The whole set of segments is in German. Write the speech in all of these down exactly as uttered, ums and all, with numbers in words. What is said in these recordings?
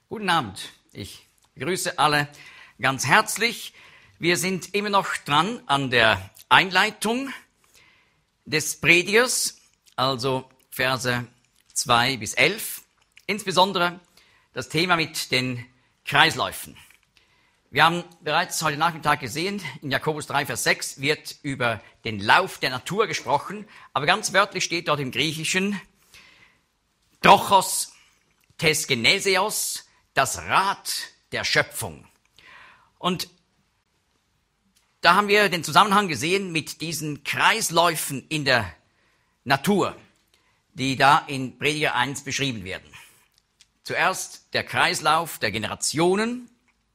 Guten Abend, ich begrüße alle ganz herzlich. Wir sind immer noch dran an der Einleitung des Predigers, also Verse zwei bis elf, insbesondere das Thema mit den Kreisläufen. Wir haben bereits heute Nachmittag gesehen, in Jakobus drei, Vers sechs wird über den Lauf der Natur gesprochen, aber ganz wörtlich steht dort im Griechischen Trochos tes Geneseos, das Rad der Schöpfung. Und da haben wir den Zusammenhang gesehen mit diesen Kreisläufen in der Natur, die da in Prediger eins beschrieben werden. Zuerst der Kreislauf der Generationen,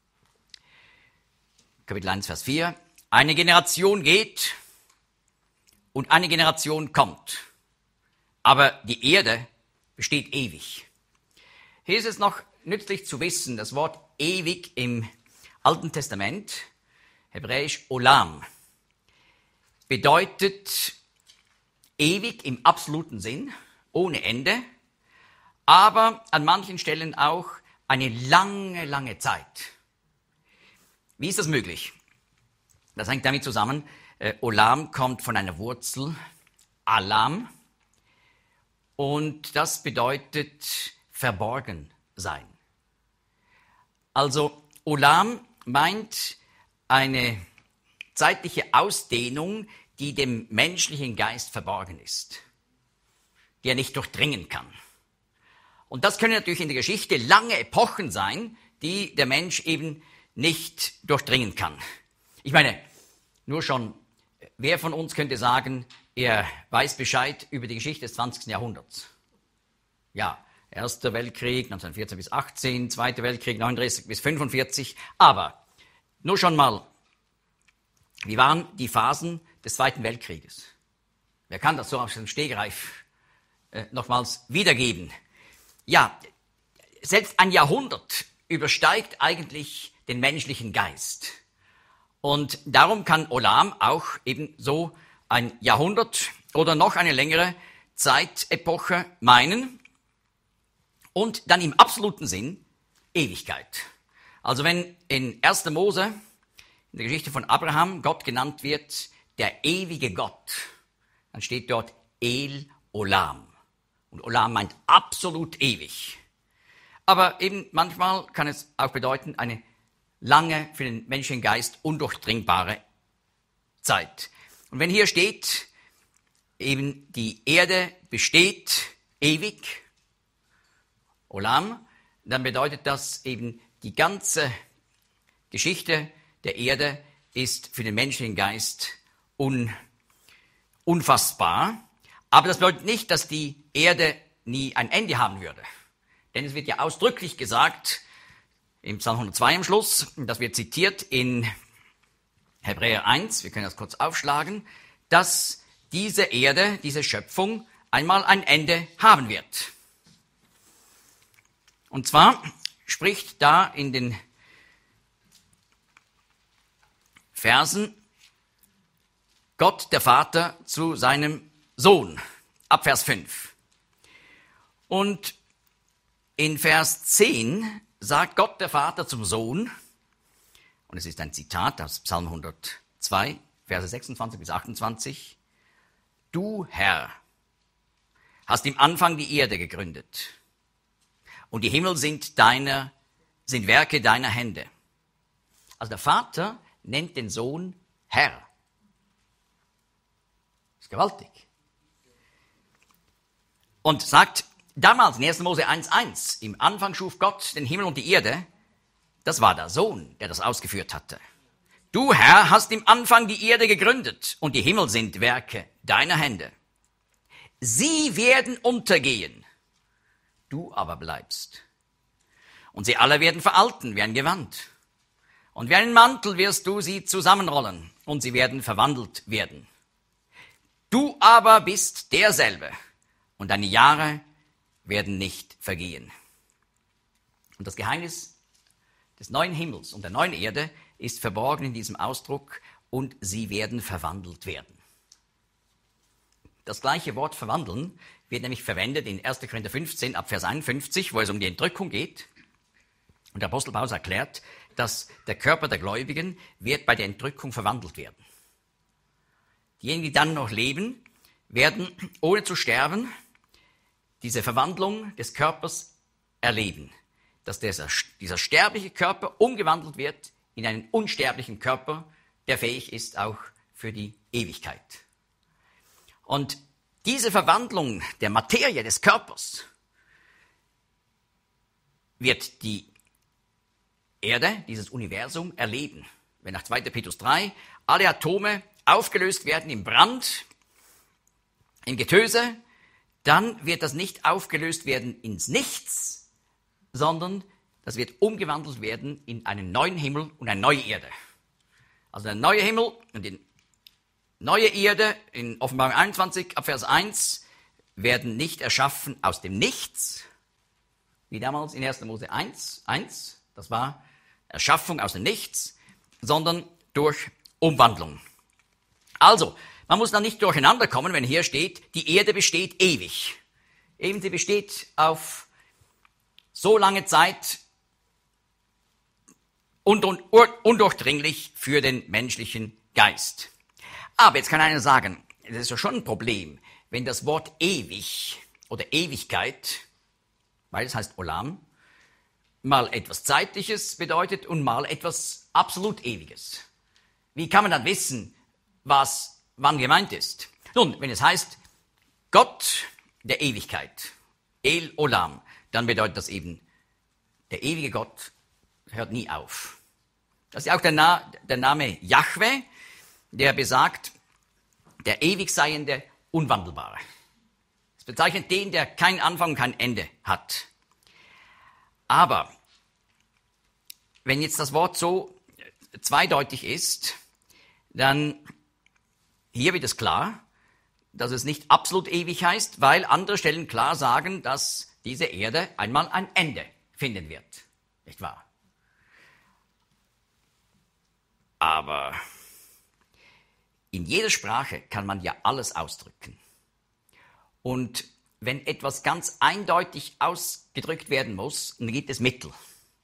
Kapitel eins, Vers vier. Eine Generation geht und eine Generation kommt, aber die Erde besteht ewig. Hier ist es noch nützlich zu wissen, das Wort ewig im Alten Testament, hebräisch Olam, bedeutet ewig im absoluten Sinn, ohne Ende, aber an manchen Stellen auch eine lange, lange Zeit. Wie ist das möglich? Das hängt damit zusammen, äh, Olam kommt von einer Wurzel, Alam, und das bedeutet verborgen sein. Also Olam meint eine zeitliche Ausdehnung, die dem menschlichen Geist verborgen ist, die er nicht durchdringen kann. Und das können natürlich in der Geschichte lange Epochen sein, die der Mensch eben nicht durchdringen kann. Ich meine, nur schon, wer von uns könnte sagen, er weiß Bescheid über die Geschichte des zwanzigsten Jahrhunderts? Ja, Erster Weltkrieg, neunzehnhundertvierzehn bis achtzehn, Zweiter Weltkrieg, neununddreißig bis fünfundvierzig. Aber nur schon mal, wie waren die Phasen des Zweiten Weltkrieges? Wer kann das so aus dem Stegreif äh, nochmals wiedergeben? Ja, selbst ein Jahrhundert übersteigt eigentlich den menschlichen Geist. Und darum kann Olam auch eben so ein Jahrhundert oder noch eine längere Zeitepoche meinen. Und dann im absoluten Sinn Ewigkeit. Also wenn in erster Mose, in der Geschichte von Abraham, Gott genannt wird, der ewige Gott, dann steht dort El Olam. Und Olam meint absolut ewig. Aber eben manchmal kann es auch bedeuten, eine lange, für den menschlichen Geist undurchdringbare Zeit. Und wenn hier steht, eben die Erde besteht ewig, Olam, dann bedeutet das eben, die ganze Geschichte der Erde ist für den menschlichen Geist un, unfassbar. Aber das bedeutet nicht, dass die Erde nie ein Ende haben würde. Denn es wird ja ausdrücklich gesagt, im Psalm hundertzwei am Schluss, das wird zitiert in Hebräer eins, wir können das kurz aufschlagen, dass diese Erde, diese Schöpfung einmal ein Ende haben wird. Und zwar spricht da in den Versen Gott, der Vater, zu seinem Sohn, ab Vers fünf. Und in Vers zehn sagt Gott, der Vater, zum Sohn, und es ist ein Zitat aus Psalm hundertzwei, Verse sechsundzwanzig bis achtundzwanzig, du, Herr, hast im Anfang die Erde gegründet. Und die Himmel sind deiner, sind Werke deiner Hände. Also der Vater nennt den Sohn Herr. Das ist gewaltig. Und sagt damals in erster Mose eins eins, im Anfang schuf Gott den Himmel und die Erde. Das war der Sohn, der das ausgeführt hatte. Du, Herr, hast im Anfang die Erde gegründet und die Himmel sind Werke deiner Hände. Sie werden untergehen. Du aber bleibst. Und sie alle werden veralten wie ein Gewand. Und wie einen Mantel wirst du sie zusammenrollen und sie werden verwandelt werden. Du aber bist derselbe und deine Jahre werden nicht vergehen. Und das Geheimnis des neuen Himmels und der neuen Erde ist verborgen in diesem Ausdruck und sie werden verwandelt werden. Das gleiche Wort verwandeln wird nämlich verwendet in erster Korinther fünfzehn ab Vers einundfünfzig, wo es um die Entrückung geht. Und der Apostel Paulus erklärt, dass der Körper der Gläubigen wird bei der Entrückung verwandelt werden. Diejenigen, die dann noch leben, werden ohne zu sterben diese Verwandlung des Körpers erleben. Dass dieser, dieser sterbliche Körper umgewandelt wird in einen unsterblichen Körper, der fähig ist auch für die Ewigkeit. Und diese Verwandlung der Materie des Körpers wird die Erde, dieses Universum, erleben. Wenn nach zweiter Petrus drei alle Atome aufgelöst werden im Brand, im Getöse, dann wird das nicht aufgelöst werden ins Nichts, sondern das wird umgewandelt werden in einen neuen Himmel und eine neue Erde. Also der neue Himmel und die neue Erde in Offenbarung einundzwanzig, ab Vers eins, werden nicht erschaffen aus dem Nichts, wie damals in erster Mose eins, eins, das war Erschaffung aus dem Nichts, sondern durch Umwandlung. Also, man muss da nicht durcheinander kommen, wenn hier steht, die Erde besteht ewig. Eben, sie besteht auf so lange Zeit und, und undurchdringlich für den menschlichen Geist. Aber jetzt kann einer sagen, das ist ja schon ein Problem, wenn das Wort ewig oder Ewigkeit, weil es heißt Olam, mal etwas Zeitliches bedeutet und mal etwas absolut Ewiges. Wie kann man dann wissen, was wann gemeint ist? Nun, wenn es heißt Gott der Ewigkeit, El Olam, dann bedeutet das eben, der ewige Gott hört nie auf. Das ist ja auch der, Na- der Name Jahwe, der besagt, der ewig Seiende, Unwandelbare. Das bezeichnet den, der keinen Anfang und kein Ende hat. Aber wenn jetzt das Wort so zweideutig ist, dann hier wird es klar, dass es nicht absolut ewig heißt, weil andere Stellen klar sagen, dass diese Erde einmal ein Ende finden wird. Nicht wahr? Aber in jeder Sprache kann man ja alles ausdrücken. Und wenn etwas ganz eindeutig ausgedrückt werden muss, dann gibt es Mittel.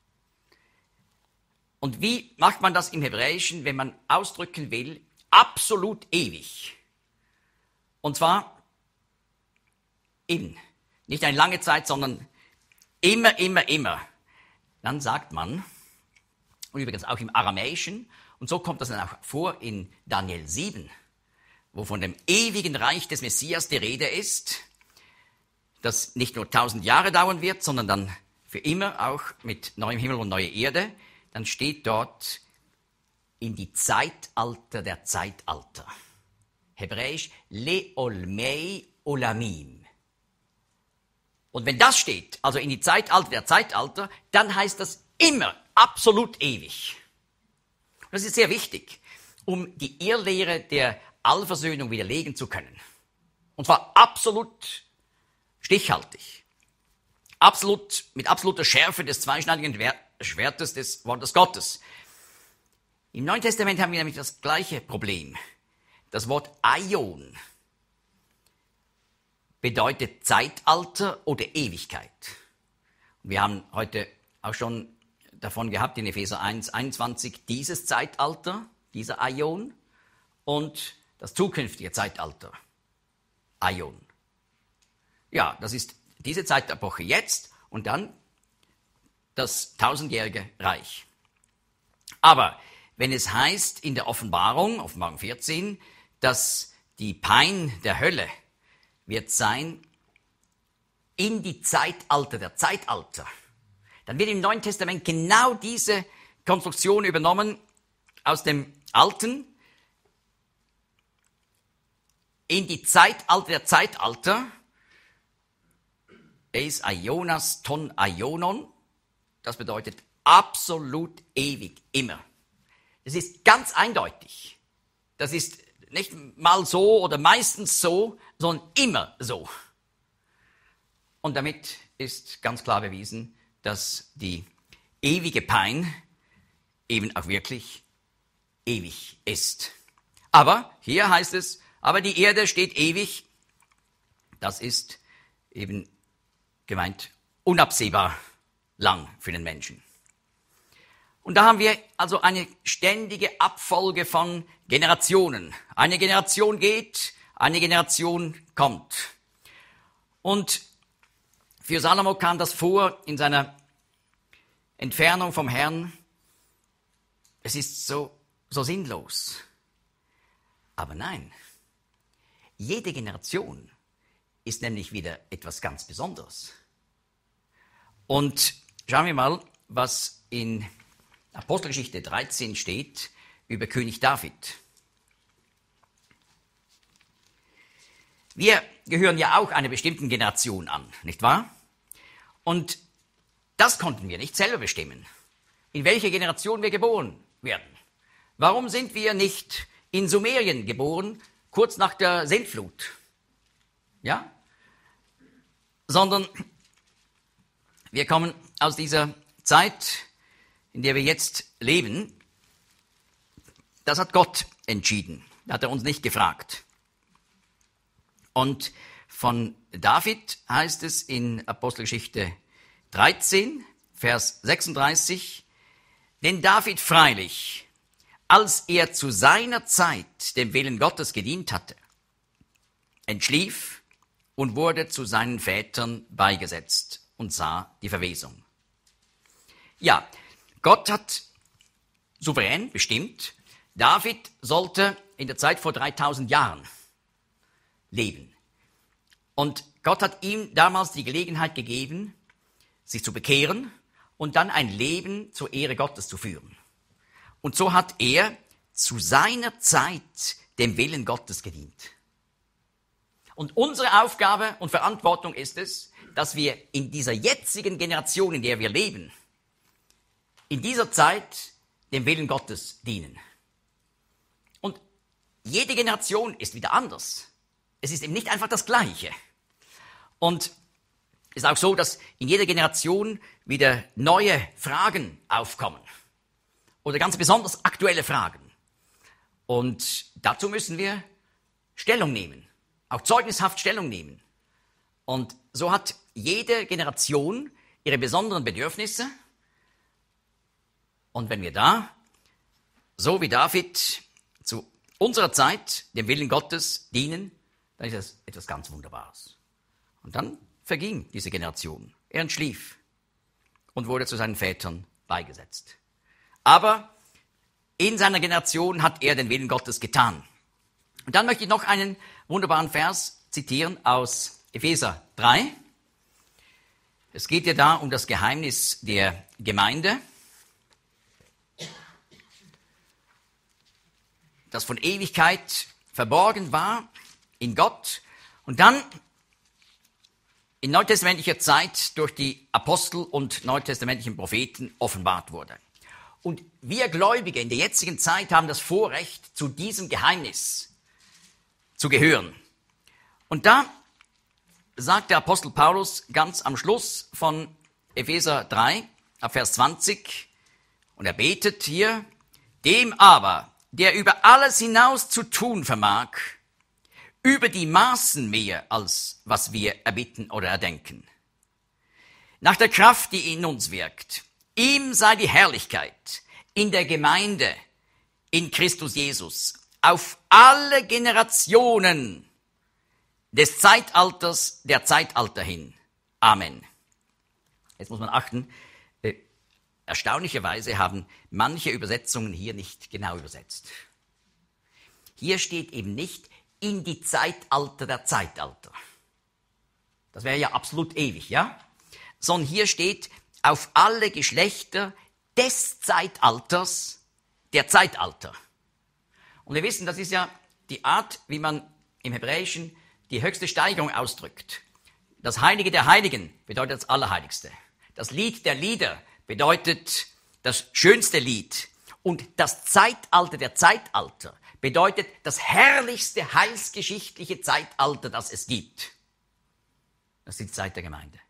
Und wie macht man das im Hebräischen, wenn man ausdrücken will, absolut ewig? Und zwar in, nicht eine lange Zeit, sondern immer, immer, immer. Dann sagt man, und übrigens auch im Aramäischen, und so kommt das dann auch vor in Daniel sieben, wo von dem ewigen Reich des Messias die Rede ist, das nicht nur tausend Jahre dauern wird, sondern dann für immer auch mit neuem Himmel und neuer Erde, dann steht dort in die Zeitalter der Zeitalter. Hebräisch Leolmei Olamim. Und wenn das steht, also in die Zeitalter der Zeitalter, dann heißt das immer, absolut ewig. Das ist sehr wichtig, um die Irrlehre der Allversöhnung widerlegen zu können. Und zwar absolut stichhaltig. Absolut, mit absoluter Schärfe des zweischneidigen Schwertes des Wortes Gottes. Im Neuen Testament haben wir nämlich das gleiche Problem. Das Wort Aion bedeutet Zeitalter oder Ewigkeit. Wir haben heute auch schon davon gehabt in Epheser eins, einundzwanzig, dieses Zeitalter, dieser Aion und das zukünftige Zeitalter, Aion. Ja, das ist diese Zeitepoche jetzt und dann das tausendjährige Reich. Aber wenn es heißt in der Offenbarung, Offenbarung vierzehn, dass die Pein der Hölle wird sein in die Zeitalter der Zeitalter, dann wird im Neuen Testament genau diese Konstruktion übernommen aus dem Alten in die Zeitalter der Zeitalter, eis Aionas ton Aionon, das bedeutet absolut ewig, immer. Das ist ganz eindeutig. Das ist nicht mal so oder meistens so, sondern immer so. Und damit ist ganz klar bewiesen, dass die ewige Pein eben auch wirklich ewig ist. Aber hier heißt es, aber die Erde steht ewig. Das ist eben gemeint unabsehbar lang für den Menschen. Und da haben wir also eine ständige Abfolge von Generationen. Eine Generation geht, eine Generation kommt. Und für Salomo kam das vor in seiner Entfernung vom Herrn. Es ist so, so sinnlos. Aber nein, jede Generation ist nämlich wieder etwas ganz Besonderes. Und schauen wir mal, was in Apostelgeschichte dreizehn steht über König David. Wir gehören ja auch einer bestimmten Generation an, nicht wahr? Und das konnten wir nicht selber bestimmen, in welche Generation wir geboren werden. Warum sind wir nicht in Sumerien geboren, kurz nach der Sintflut? Ja? Sondern wir kommen aus dieser Zeit, in der wir jetzt leben. Das hat Gott entschieden. Da hat er uns nicht gefragt. Und von David heißt es in Apostelgeschichte dreizehn, Vers sechsunddreißig, denn David freilich, als er zu seiner Zeit dem Willen Gottes gedient hatte, entschlief und wurde zu seinen Vätern beigesetzt und sah die Verwesung. Ja, Gott hat souverän bestimmt, David sollte in der Zeit vor dreitausend Jahren leben. Und Gott hat ihm damals die Gelegenheit gegeben, sich zu bekehren und dann ein Leben zur Ehre Gottes zu führen. Und so hat er zu seiner Zeit dem Willen Gottes gedient. Und unsere Aufgabe und Verantwortung ist es, dass wir in dieser jetzigen Generation, in der wir leben, in dieser Zeit dem Willen Gottes dienen. Und jede Generation ist wieder anders. Es ist eben nicht einfach das Gleiche. Und es ist auch so, dass in jeder Generation wieder neue Fragen aufkommen. Oder ganz besonders aktuelle Fragen. Und dazu müssen wir Stellung nehmen. Auch zeugnishaft Stellung nehmen. Und so hat jede Generation ihre besonderen Bedürfnisse. Und wenn wir da, so wie David, zu unserer Zeit dem Willen Gottes dienen, dann ist das etwas ganz Wunderbares. Und dann verging diese Generation. Er entschlief und wurde zu seinen Vätern beigesetzt. Aber in seiner Generation hat er den Willen Gottes getan. Und dann möchte ich noch einen wunderbaren Vers zitieren aus Epheser drei. Es geht ja da um das Geheimnis der Gemeinde, das von Ewigkeit verborgen war in Gott und dann in neutestamentlicher Zeit durch die Apostel und neutestamentlichen Propheten offenbart wurde. Und wir Gläubige in der jetzigen Zeit haben das Vorrecht, zu diesem Geheimnis zu gehören. Und da sagt der Apostel Paulus ganz am Schluss von Epheser drei, ab Vers zwanzig, und er betet hier, dem aber, der über alles hinaus zu tun vermag, über die Maßen mehr, als was wir erbitten oder erdenken. Nach der Kraft, die in uns wirkt, ihm sei die Herrlichkeit in der Gemeinde, in Christus Jesus, auf alle Generationen des Zeitalters, der Zeitalter hin. Amen. Jetzt muss man achten, äh, erstaunlicherweise haben manche Übersetzungen hier nicht genau übersetzt. Hier steht eben nicht in die Zeitalter der Zeitalter. Das wäre ja absolut ewig, ja? Sondern hier steht auf alle Geschlechter des Zeitalters, der Zeitalter. Und wir wissen, das ist ja die Art, wie man im Hebräischen die höchste Steigerung ausdrückt. Das Heilige der Heiligen bedeutet das Allerheiligste. Das Lied der Lieder bedeutet das schönste Lied. Und das Zeitalter der Zeitalter bedeutet das herrlichste heilsgeschichtliche Zeitalter, das es gibt. Das ist die Zeit der Gemeinde.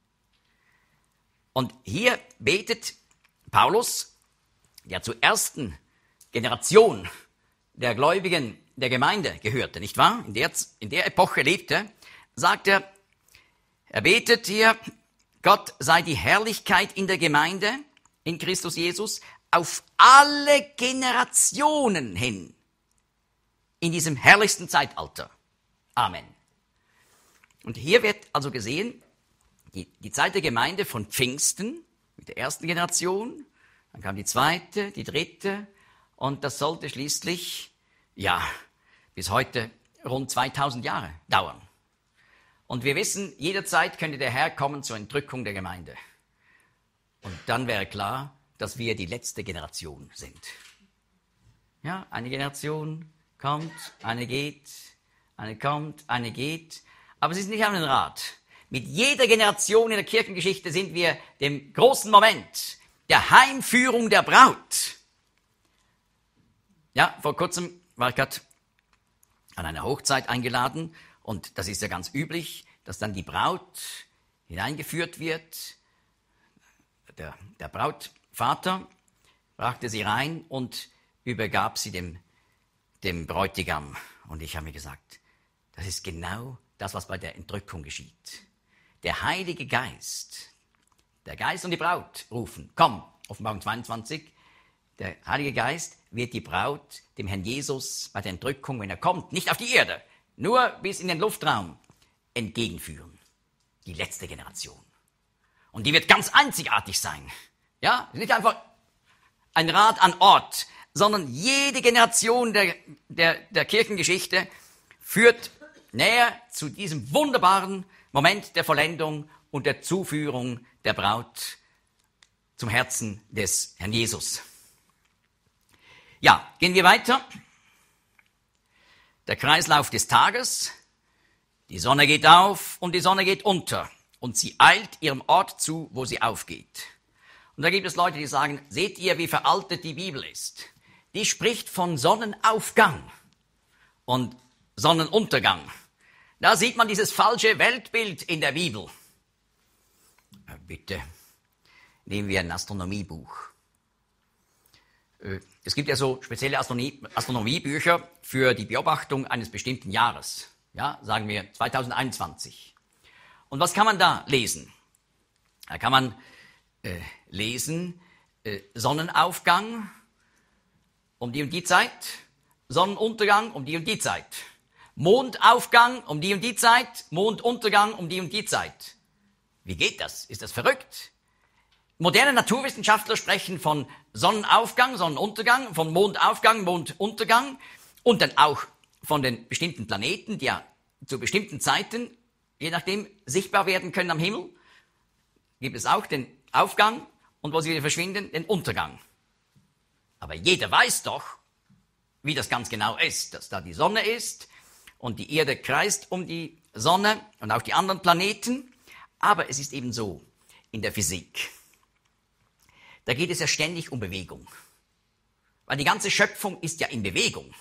Und hier betet Paulus, der zur ersten Generation der Gläubigen der Gemeinde gehörte, nicht wahr? In der, in der Epoche lebte, sagt er, er betet hier, Gott sei die Herrlichkeit in der Gemeinde, in Christus Jesus, auf alle Generationen hin in diesem herrlichsten Zeitalter. Amen. Und hier wird also gesehen, die, die Zeit der Gemeinde von Pfingsten mit der ersten Generation, dann kam die zweite, die dritte und das sollte schließlich, ja, bis heute rund zweitausend Jahre dauern. Und wir wissen, jederzeit könnte der Herr kommen zur Entrückung der Gemeinde. Und dann wäre klar, dass wir die letzte Generation sind. Ja, eine Generation kommt, eine geht, eine kommt, eine geht. Aber es ist nicht an den Rat. Mit jeder Generation in der Kirchengeschichte sind wir dem großen Moment der Heimführung der Braut. Ja, vor kurzem war ich gerade an einer Hochzeit eingeladen und das ist ja ganz üblich, dass dann die Braut hineingeführt wird. Der, der Brautvater brachte sie rein und übergab sie dem, dem Bräutigam. Und ich habe mir gesagt, das ist genau das, was bei der Entrückung geschieht. Der Heilige Geist, der Geist und die Braut rufen, komm, Offenbarung zweiundzwanzig, der Heilige Geist wird die Braut dem Herrn Jesus bei der Entrückung, wenn er kommt, nicht auf die Erde, nur bis in den Luftraum entgegenführen. Die letzte Generation. Und die wird ganz einzigartig sein. Ja, nicht einfach ein Rat an Ort, sondern jede Generation der, der, der Kirchengeschichte führt näher zu diesem wunderbaren Moment der Vollendung und der Zuführung der Braut zum Herzen des Herrn Jesus. Ja, gehen wir weiter. Der Kreislauf des Tages. Die Sonne geht auf und die Sonne geht unter und sie eilt ihrem Ort zu, wo sie aufgeht. Und da gibt es Leute, die sagen, seht ihr, wie veraltet die Bibel ist? Die spricht von Sonnenaufgang und Sonnenuntergang. Da sieht man dieses falsche Weltbild in der Bibel. Bitte, nehmen wir ein Astronomiebuch. Es gibt ja so spezielle Astronomie, Astronomiebücher für die Beobachtung eines bestimmten Jahres. Ja, sagen wir zweitausendeinundzwanzig. Und was kann man da lesen? Da kann man äh, lesen, äh, Sonnenaufgang um die und die Zeit, Sonnenuntergang um die und die Zeit, Mondaufgang um die und die Zeit, Monduntergang um die und die Zeit. Wie geht das? Ist das verrückt? Moderne Naturwissenschaftler sprechen von Sonnenaufgang, Sonnenuntergang, von Mondaufgang, Monduntergang und dann auch von den bestimmten Planeten, die ja zu bestimmten Zeiten, je nachdem, sichtbar werden können am Himmel. Gibt es auch den Aufgang und wo sie wieder verschwinden, den Untergang. Aber jeder weiß doch, wie das ganz genau ist, dass da die Sonne ist und die Erde kreist um die Sonne und auch die anderen Planeten. Aber es ist eben so in der Physik. Da geht es ja ständig um Bewegung. Weil die ganze Schöpfung ist ja in Bewegung.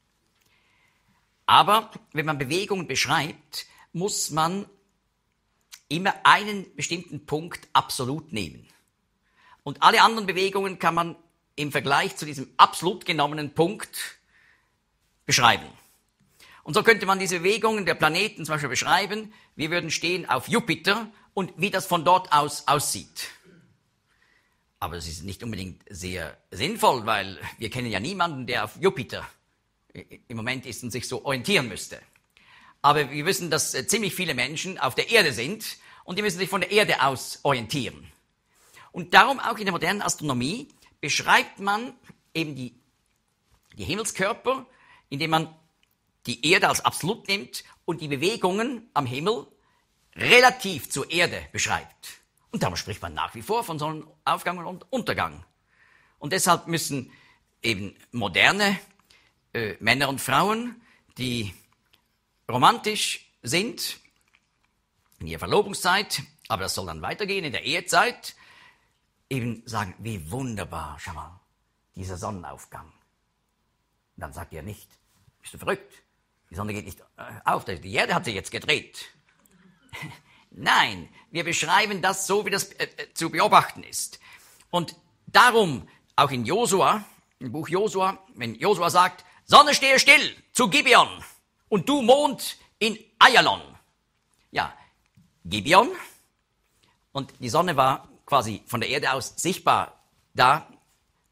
Aber wenn man Bewegungen beschreibt, muss man immer einen bestimmten Punkt absolut nehmen. Und alle anderen Bewegungen kann man im Vergleich zu diesem absolut genommenen Punkt beschreiben. Und so könnte man diese Bewegungen der Planeten zum Beispiel beschreiben. Wir würden stehen auf Jupiter und wie das von dort aus aussieht. Aber es ist nicht unbedingt sehr sinnvoll, weil wir kennen ja niemanden, der auf Jupiter im Moment ist und sich so orientieren müsste. Aber wir wissen, dass ziemlich viele Menschen auf der Erde sind und die müssen sich von der Erde aus orientieren. Und darum auch in der modernen Astronomie beschreibt man eben die, die Himmelskörper, indem man die Erde als absolut nimmt und die Bewegungen am Himmel relativ zur Erde beschreibt. Und darum spricht man nach wie vor von Sonnenaufgang und Untergang. Und deshalb müssen eben moderne äh, Männer und Frauen, die romantisch sind in ihrer Verlobungszeit, aber das soll dann weitergehen in der Ehezeit, eben sagen, wie wunderbar, schau mal, dieser Sonnenaufgang. Und dann sagt ihr nicht, bist du verrückt? Die Sonne geht nicht auf, die Erde hat sich jetzt gedreht. Nein, wir beschreiben das so, wie das äh, zu beobachten ist. Und darum, auch in Josua, im Buch Josua, wenn Josua sagt, Sonne stehe still zu Gibeon und du Mond in Ayalon. Ja, Gibeon und die Sonne war quasi von der Erde aus sichtbar da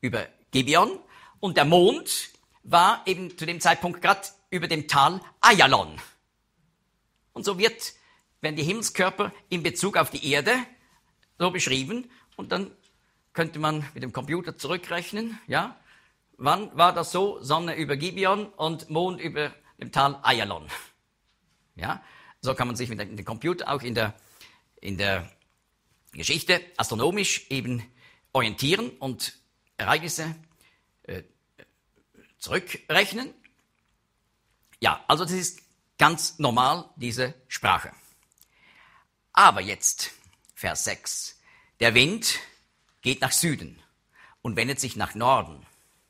über Gibeon und der Mond war eben zu dem Zeitpunkt gerade über dem Tal Ayalon. Und so wird, werden die Himmelskörper in Bezug auf die Erde so beschrieben und dann könnte man mit dem Computer zurückrechnen, ja, wann war das so, Sonne über Gibeon und Mond über dem Tal Ayalon. Ja, so kann man sich mit dem Computer auch in der, in der Geschichte astronomisch eben orientieren und Ereignisse äh, zurückrechnen. Ja, also das ist ganz normal, diese Sprache. Aber jetzt, Vers sechs, der Wind geht nach Süden und wendet sich nach Norden.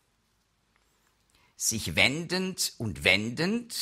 Sich wendend und wendend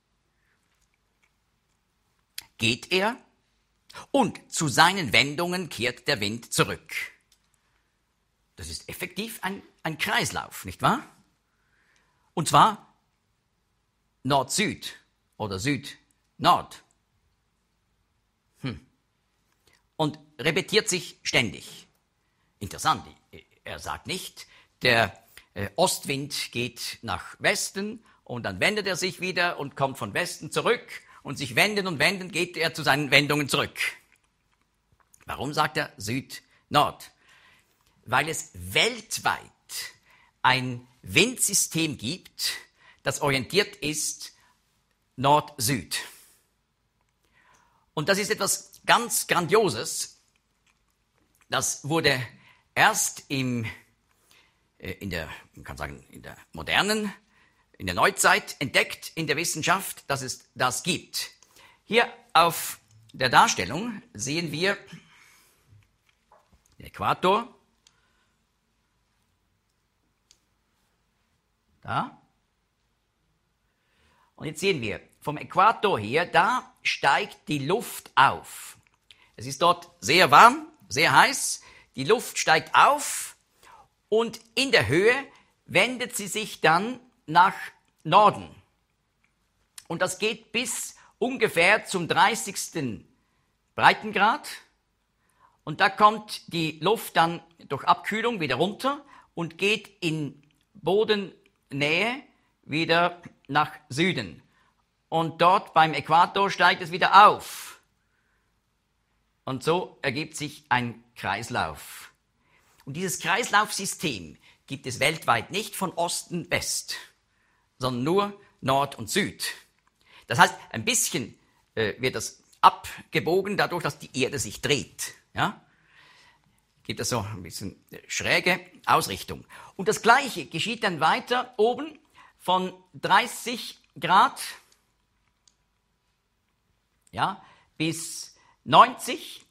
geht er und zu seinen Wendungen kehrt der Wind zurück. Das ist effektiv ein, ein Kreislauf, nicht wahr? Und zwar Nord-Süd oder Süd-Nord. Hm. Und repetiert sich ständig. Interessant, er sagt nicht, der äh, Ostwind geht nach Westen und dann wendet er sich wieder und kommt von Westen zurück und sich wenden und wenden geht er zu seinen Wendungen zurück. Warum sagt er Süd-Nord? Weil es weltweit ein Windsystem gibt, das orientiert ist Nord-Süd. Und das ist etwas ganz Grandioses. Das wurde erst im, äh, in der, man kann sagen, in der modernen, in der Neuzeit entdeckt in der Wissenschaft, dass es das gibt. Hier auf der Darstellung sehen wir den Äquator. Da. Und jetzt sehen wir, vom Äquator her, da steigt die Luft auf. Es ist dort sehr warm, sehr heiß. Die Luft steigt auf und in der Höhe wendet sie sich dann nach Norden. Und das geht bis ungefähr zum dreißigsten Breitengrad. Und da kommt die Luft dann durch Abkühlung wieder runter und geht in Bodennähe wieder nach Süden. Und dort beim Äquator steigt es wieder auf. Und so ergibt sich ein Kreislauf. Und dieses Kreislaufsystem gibt es weltweit nicht von Osten West, sondern nur Nord und Süd. Das heißt, ein bisschen äh, wird das abgebogen dadurch, dass die Erde sich dreht. Ja? Gibt es so ein bisschen schräge Ausrichtung. Und das Gleiche geschieht dann weiter oben von dreißig Grad ja, bis neunzig,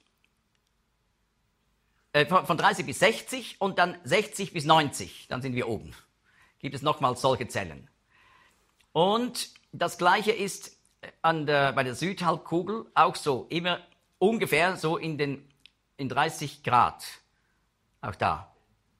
äh, von dreißig bis sechzig und dann sechzig bis neunzig, dann sind wir oben. Gibt es nochmals solche Zellen. Und das Gleiche ist an der, bei der Südhalbkugel auch so, immer ungefähr so in den in dreißig Grad, auch da.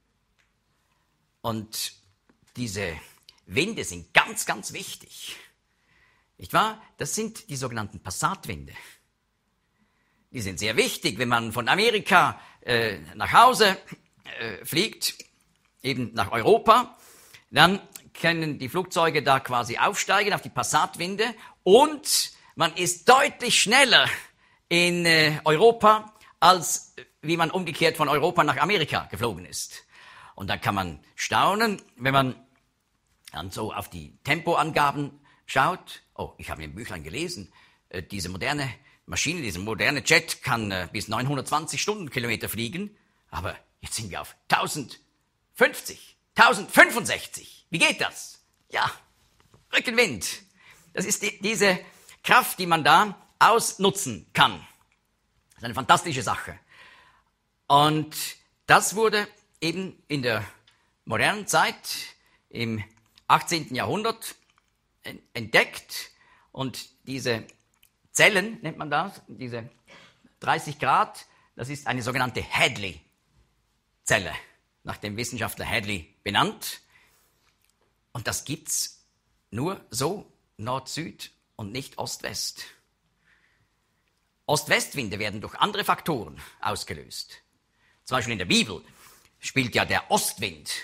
Und diese Winde sind ganz, ganz wichtig. Nicht wahr? Das sind die sogenannten Passatwinde. Die sind sehr wichtig, wenn man von Amerika äh, nach Hause äh, fliegt, eben nach Europa, dann können die Flugzeuge da quasi aufsteigen auf die Passatwinde und man ist deutlich schneller in äh, Europa, als wie man umgekehrt von Europa nach Amerika geflogen ist. Und da kann man staunen, wenn man dann so auf die Tempoangaben schaut. Oh, ich habe im Büchlein gelesen, äh, diese moderne Maschine, dieser moderne Jet kann äh, bis neunhundertzwanzig Stundenkilometer fliegen, aber jetzt sind wir auf tausendfünfzig, tausendfünfundsechzig. Wie geht das? Ja, Rückenwind. Das ist die, diese Kraft, die man da ausnutzen kann. Das ist eine fantastische Sache. Und das wurde eben in der modernen Zeit, im achtzehnten Jahrhundert, entdeckt. Und diese Zellen, nennt man das, diese dreißig Grad, das ist eine sogenannte Hadley-Zelle, nach dem Wissenschaftler Hadley benannt. Und das gibt's nur so Nord-Süd und nicht Ost-West. Ost-West-Winde werden durch andere Faktoren ausgelöst. Zum Beispiel in der Bibel spielt ja der Ostwind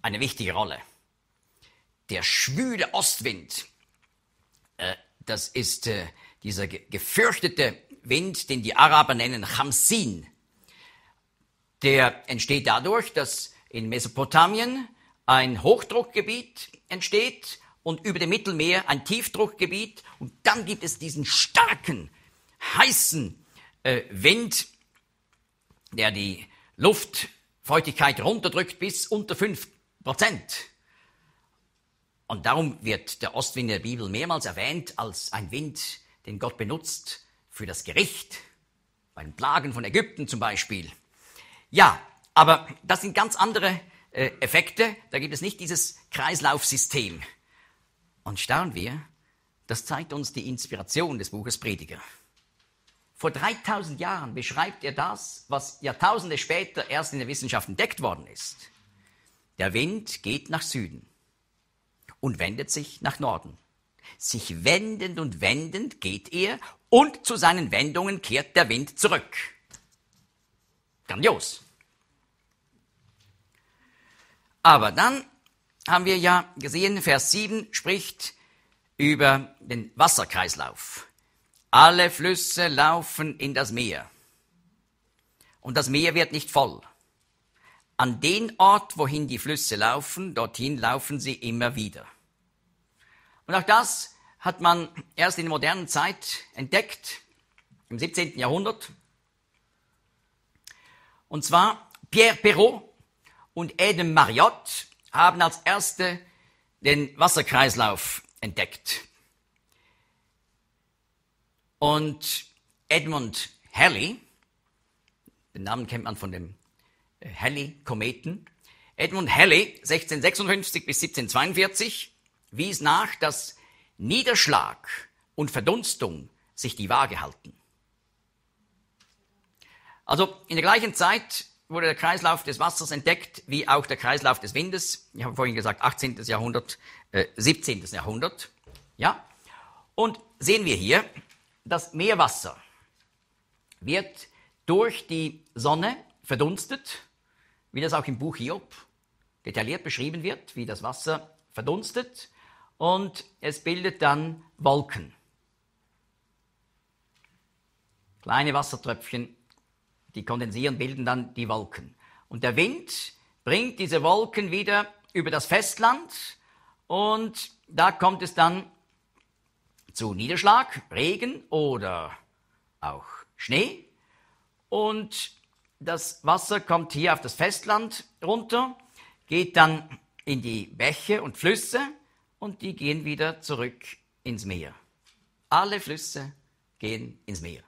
eine wichtige Rolle. Der schwüle Ostwind, äh, das ist äh, dieser ge- gefürchtete Wind, den die Araber nennen Chamsin. Der entsteht dadurch, dass in Mesopotamien ein Hochdruckgebiet entsteht und über dem Mittelmeer ein Tiefdruckgebiet. Und dann gibt es diesen starken, heißen äh, Wind, der die Luftfeuchtigkeit runterdrückt bis unter fünf Prozent. Und darum wird der Ostwind in der Bibel mehrmals erwähnt als ein Wind, den Gott benutzt für das Gericht, bei den Plagen von Ägypten zum Beispiel. Ja, aber das sind ganz andere äh, Effekte, da gibt es nicht dieses Kreislaufsystem. Und staunen wir, das zeigt uns die Inspiration des Buches Prediger. Vor dreitausend Jahren beschreibt er das, was Jahrtausende später erst in der Wissenschaft entdeckt worden ist. Der Wind geht nach Süden und wendet sich nach Norden. Sich wendend und wendend geht er und zu seinen Wendungen kehrt der Wind zurück. Grandios. Aber dann haben wir ja gesehen, Vers sieben spricht über den Wasserkreislauf. Alle Flüsse laufen in das Meer. Und das Meer wird nicht voll. An den Ort, wohin die Flüsse laufen, dorthin laufen sie immer wieder. Und auch das hat man erst in der modernen Zeit entdeckt, im siebzehnten Jahrhundert. Und zwar Pierre Perrault und Adam Mariotte haben als erste den Wasserkreislauf entdeckt. Und Edmund Halley, den Namen kennt man von dem Halley-Kometen, Edmund Halley, sechzehnhundertsechsundfünfzig bis siebzehnhundertzweiundvierzig, wies nach, dass Niederschlag und Verdunstung sich die Waage halten. Also in der gleichen Zeit wurde der Kreislauf des Wassers entdeckt, wie auch der Kreislauf des Windes. Ich habe vorhin gesagt, achtzehnten. Jahrhundert, äh, siebzehnten. Jahrhundert. Ja? Und sehen wir hier, das Meerwasser wird durch die Sonne verdunstet, wie das auch im Buch Hiob detailliert beschrieben wird, wie das Wasser verdunstet, und es bildet dann Wolken. Kleine Wassertröpfchen, die kondensieren, bilden dann die Wolken. Und der Wind bringt diese Wolken wieder über das Festland und da kommt es dann zu Niederschlag, Regen oder auch Schnee. Und das Wasser kommt hier auf das Festland runter, geht dann in die Bäche und Flüsse und die gehen wieder zurück ins Meer. Alle Flüsse gehen ins Meer.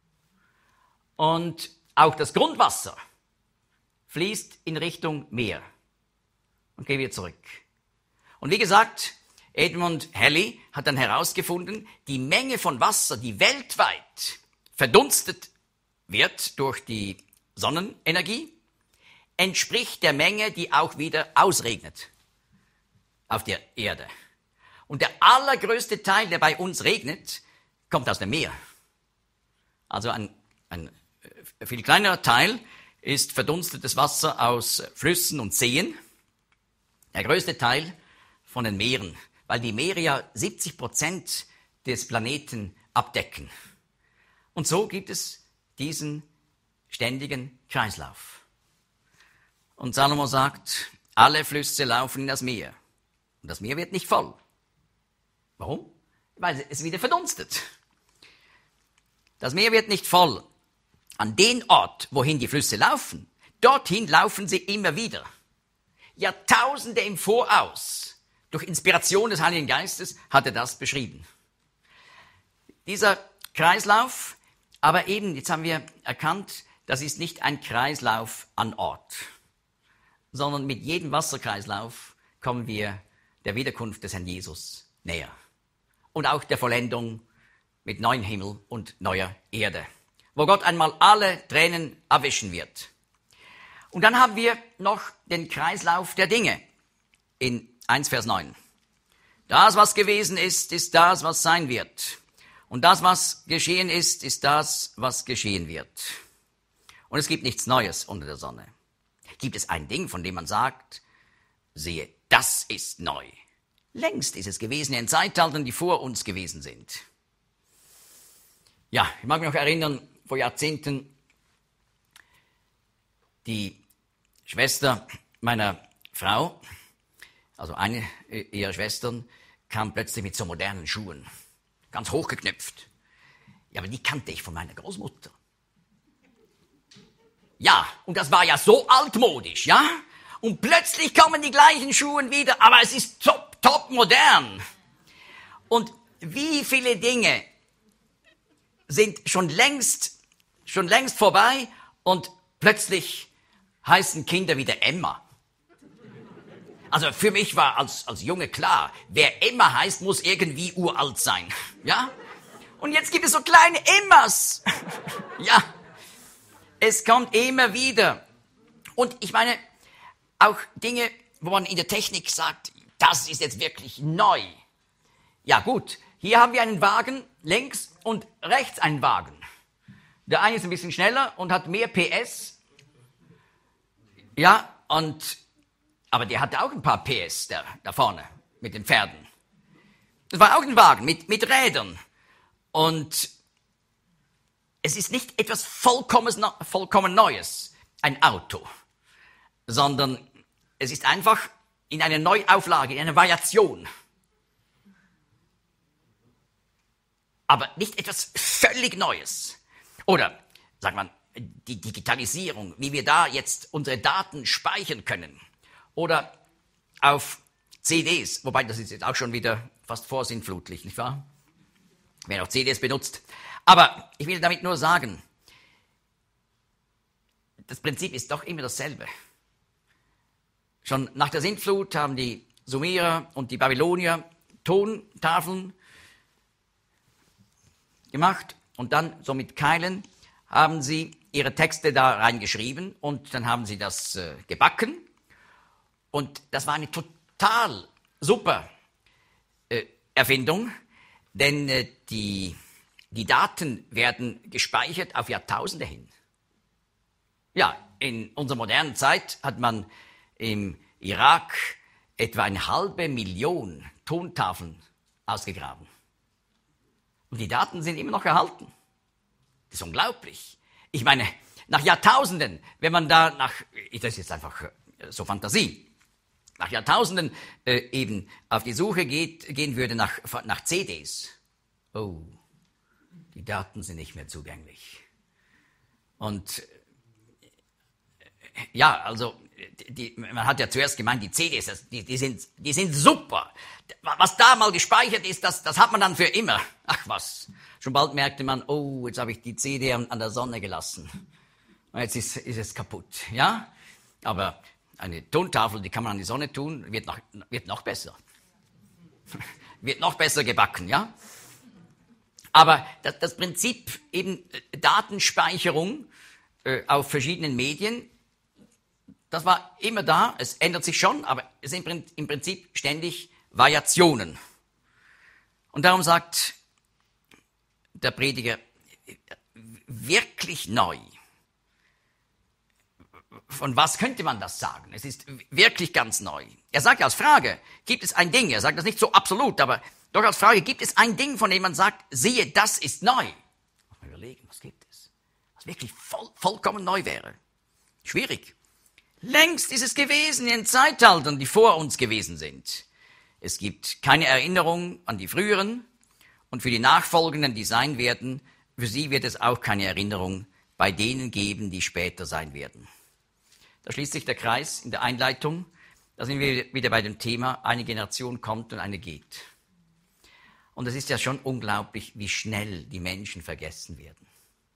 Und auch das Grundwasser fließt in Richtung Meer und geht wieder zurück. Und wie gesagt, Edmund Halley hat dann herausgefunden, die Menge von Wasser, die weltweit verdunstet wird durch die Sonnenenergie, entspricht der Menge, die auch wieder ausregnet auf der Erde. Und der allergrößte Teil, der bei uns regnet, kommt aus dem Meer. Also ein, ein viel kleinerer Teil ist verdunstetes Wasser aus Flüssen und Seen. Der größte Teil von den Meeren, weil die Meere ja siebzig Prozent des Planeten abdecken. Und so gibt es diesen ständigen Kreislauf. Und Salomo sagt, alle Flüsse laufen in das Meer. Und das Meer wird nicht voll. Warum? Weil es wieder verdunstet. Das Meer wird nicht voll. An den Ort, wohin die Flüsse laufen, dorthin laufen sie immer wieder. Jahrtausende im Voraus, durch Inspiration des Heiligen Geistes, hat er das beschrieben. Dieser Kreislauf, aber eben, jetzt haben wir erkannt, das ist nicht ein Kreislauf an Ort, sondern mit jedem Wasserkreislauf kommen wir der Wiederkunft des Herrn Jesus näher. Und auch der Vollendung mit neuem Himmel und neuer Erde, wo Gott einmal alle Tränen abwischen wird. Und dann haben wir noch den Kreislauf der Dinge in eins Vers neun. Das, was gewesen ist, ist das, was sein wird. Und das, was geschehen ist, ist das, was geschehen wird. Und es gibt nichts Neues unter der Sonne. Gibt es ein Ding, von dem man sagt, siehe, das ist neu. Längst ist es gewesen in Zeitaltern, die vor uns gewesen sind. Ja, ich mag mich noch erinnern, vor Jahrzehnten, die Schwester meiner Frau, also eine ihrer Schwestern, kam plötzlich mit so modernen Schuhen, ganz hochgeknöpft. Ja, aber die kannte ich von meiner Großmutter. Ja, und das war ja so altmodisch, ja? Und plötzlich kommen die gleichen Schuhe wieder, aber es ist top, top modern. Und wie viele Dinge sind schon längst, schon längst vorbei und plötzlich heißen Kinder wieder Emma. Also für mich war als, als Junge klar, wer Emma heißt, muss irgendwie uralt sein. Ja? Und jetzt gibt es so kleine Emmas. Ja, es kommt immer wieder. Und ich meine, auch Dinge, wo man in der Technik sagt, das ist jetzt wirklich neu. Ja gut, hier haben wir einen Wagen, links und rechts einen Wagen. Der eine ist ein bisschen schneller und hat mehr P S. Ja, und, aber der hatte auch ein paar P S da, da vorne mit den Pferden. Das war auch ein Wagen mit, mit Rädern. Und es ist nicht etwas vollkommen, vollkommen Neues, ein Auto, sondern es ist einfach in einer Neuauflage, in einer Variation. Aber nicht etwas völlig Neues. Oder, sagt man, die Digitalisierung, wie wir da jetzt unsere Daten speichern können. Oder auf C Ds, wobei das ist jetzt auch schon wieder fast vorsinnflutlich, nicht wahr? Wer noch C Ds benutzt. Aber ich will damit nur sagen, das Prinzip ist doch immer dasselbe. Schon nach der Sintflut haben die Sumerer und die Babylonier Tontafeln gemacht und dann so mit Keilen haben sie ihre Texte da reingeschrieben und dann haben sie das äh, gebacken und das war eine total super äh, Erfindung, denn äh, die, die Daten werden gespeichert auf Jahrtausende hin. Ja, in unserer modernen Zeit hat man im Irak etwa eine halbe Million Tontafeln ausgegraben. Und die Daten sind immer noch erhalten. Das ist unglaublich. Ich meine, nach Jahrtausenden, wenn man da nach, das ist jetzt einfach so Fantasie, nach Jahrtausenden äh, eben auf die Suche geht, gehen würde nach, nach C Ds. Oh, die Daten sind nicht mehr zugänglich. Und äh, ja, also die, man hat ja zuerst gemeint, die C Ds, die, die, sind, die sind super. Was da mal gespeichert ist, das, das hat man dann für immer. Ach was, schon bald merkte man, oh, jetzt habe ich die C D an, an der Sonne gelassen. Und jetzt ist, ist es kaputt, ja? Aber eine Tontafel, die kann man an die Sonne tun, wird noch, wird noch besser. Wird noch besser gebacken, ja? Aber das, das Prinzip eben Datenspeicherung äh, auf verschiedenen Medien, das war immer da, es ändert sich schon, aber es sind im Prinzip ständig Variationen. Und darum sagt der Prediger, wirklich neu. Von was könnte man das sagen? Es ist wirklich ganz neu. Er sagt ja als Frage, gibt es ein Ding, er sagt das nicht so absolut, aber doch als Frage, gibt es ein Ding, von dem man sagt, siehe, das ist neu? Muss man überlegen, was gibt es? Was wirklich voll, vollkommen neu wäre. Schwierig. Längst ist es gewesen in Zeitaltern, die vor uns gewesen sind. Es gibt keine Erinnerung an die früheren und für die nachfolgenden, die sein werden, für sie wird es auch keine Erinnerung bei denen geben, die später sein werden. Da schließt sich der Kreis in der Einleitung. Da sind wir wieder bei dem Thema, eine Generation kommt und eine geht. Und es ist ja schon unglaublich, wie schnell die Menschen vergessen werden.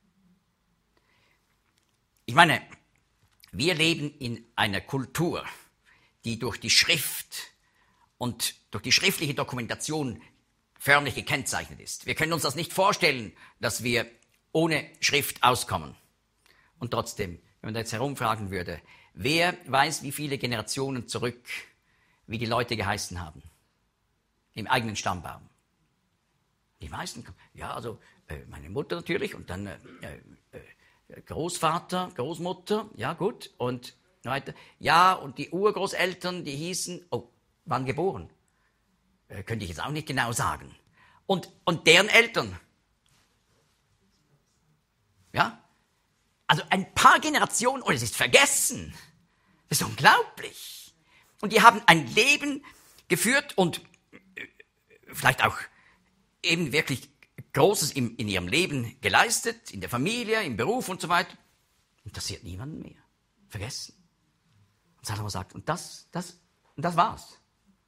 Ich meine, wir leben in einer Kultur, die durch die Schrift und durch die schriftliche Dokumentation förmlich gekennzeichnet ist. Wir können uns das nicht vorstellen, dass wir ohne Schrift auskommen. Und trotzdem, wenn man da jetzt herumfragen würde, wer weiß, wie viele Generationen zurück, wie die Leute geheißen haben? Im eigenen Stammbaum. Die meisten, ja, also äh, meine Mutter natürlich und dann äh, äh, Großvater, Großmutter, ja gut, und weiter. Ja, und die Urgroßeltern, die hießen, oh, wann geboren? Äh, könnte ich jetzt auch nicht genau sagen. Und, und deren Eltern? Ja? Also ein paar Generationen, und es ist vergessen. Das ist unglaublich. Und die haben ein Leben geführt und vielleicht auch eben wirklich Großes in, in ihrem Leben geleistet, in der Familie, im Beruf und so weiter. Interessiert niemanden mehr. Vergessen. Und Salomo sagt, und das, das, und das war's.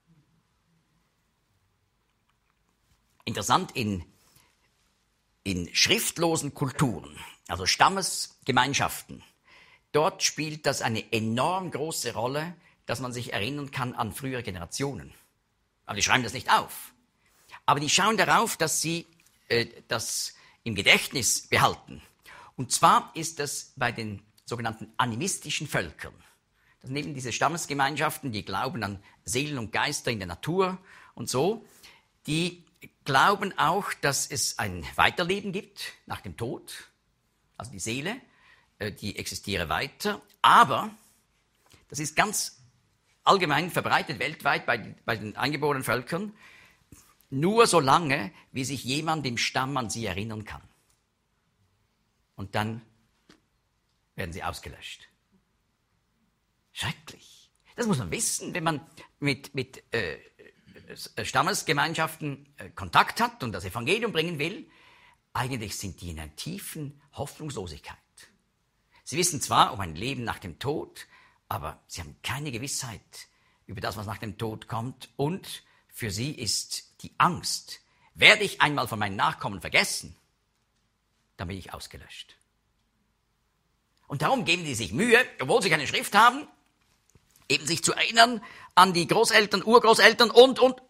Interessant, in, in schriftlosen Kulturen, also Stammesgemeinschaften, dort spielt das eine enorm große Rolle, dass man sich erinnern kann an frühere Generationen. Aber die schreiben das nicht auf. Aber die schauen darauf, dass sie äh, das im Gedächtnis behalten. Und zwar ist das bei den sogenannten animistischen Völkern. Das sind eben diese Stammesgemeinschaften, die glauben an Seelen und Geister in der Natur und so. Die glauben auch, dass es ein Weiterleben gibt nach dem Tod. Also die Seele, äh, die existiere weiter. Aber, das ist ganz allgemein verbreitet weltweit bei, bei den eingeborenen Völkern, nur so lange, wie sich jemand im Stamm an sie erinnern kann. Und dann werden sie ausgelöscht. Schrecklich. Das muss man wissen, wenn man mit, mit äh, Stammesgemeinschaften äh, Kontakt hat und das Evangelium bringen will. Eigentlich sind die in einer tiefen Hoffnungslosigkeit. Sie wissen zwar um ein Leben nach dem Tod, aber sie haben keine Gewissheit über das, was nach dem Tod kommt. Und für sie ist die Angst, werde ich einmal von meinen Nachkommen vergessen, dann bin ich ausgelöscht. Und darum geben die sich Mühe, obwohl sie keine Schrift haben, eben sich zu erinnern an die Großeltern, Urgroßeltern und, und.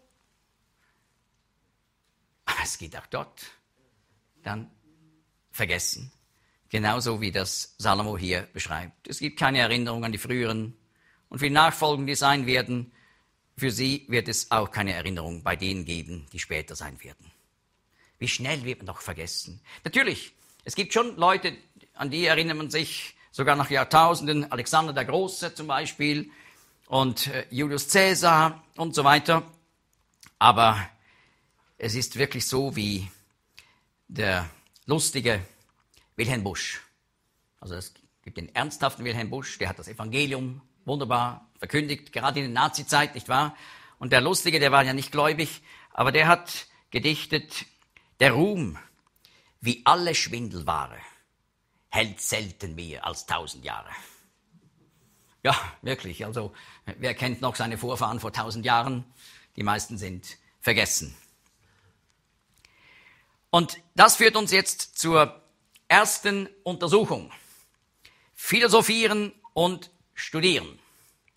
Aber es geht auch dort. Dann vergessen. Genauso wie das Salomo hier beschreibt. Es gibt keine Erinnerung an die früheren und für die Nachfolgen, die sein werden. Für sie wird es auch keine Erinnerung bei denen geben, die später sein werden. Wie schnell wird man doch vergessen. Natürlich, es gibt schon Leute, an die erinnert man sich sogar nach Jahrtausenden. Alexander der Große zum Beispiel und äh, Julius Caesar und so weiter. Aber es ist wirklich so wie der lustige Wilhelm Busch. Also es gibt den ernsthaften Wilhelm Busch, der hat das Evangelium wunderbar verkündigt, gerade in der Nazizeit, nicht wahr? Und der Lustige, der war ja nicht gläubig, aber der hat gedichtet, der Ruhm, wie alle Schwindelware, hält selten mehr als tausend Jahre. Ja, wirklich, also wer kennt noch seine Vorfahren vor tausend Jahren? Die meisten sind vergessen. Und das führt uns jetzt zur ersten Untersuchung. Philosophieren und studieren.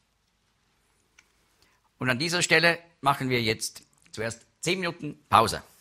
Und an dieser Stelle machen wir jetzt zuerst zehn Minuten Pause.